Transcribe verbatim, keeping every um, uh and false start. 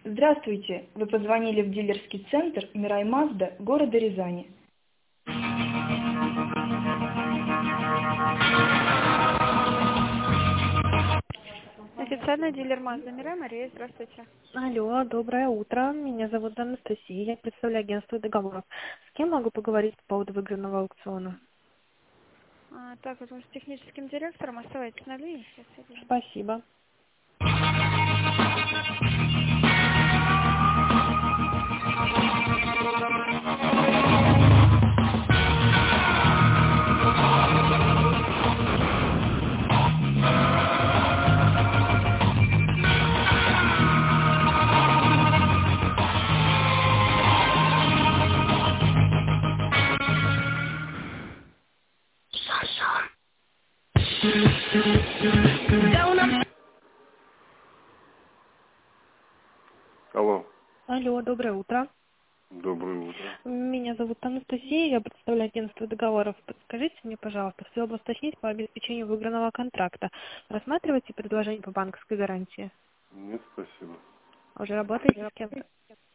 Здравствуйте! Вы позвонили в дилерский центр Мирай Мазда города Рязани. Официальный дилер Mazda Mirai, Мария, здравствуйте. Алло, доброе утро. Меня зовут Анастасия. Я представляю агентство договоров. С кем могу поговорить по поводу выигранного аукциона? А, так, вот мы с техническим директором, оставайтесь на линии. Сейчас я вижу. Спасибо. Алло. Алло, доброе утро. Доброе утро. Меня зовут Анастасия. Я представляю агентство договоров. Подскажите мне, пожалуйста, хотела бы уточнить по обеспечению выигранного контракта. Рассматриваете предложение по банковской гарантии? Нет, спасибо. Уже работаете с кем-то?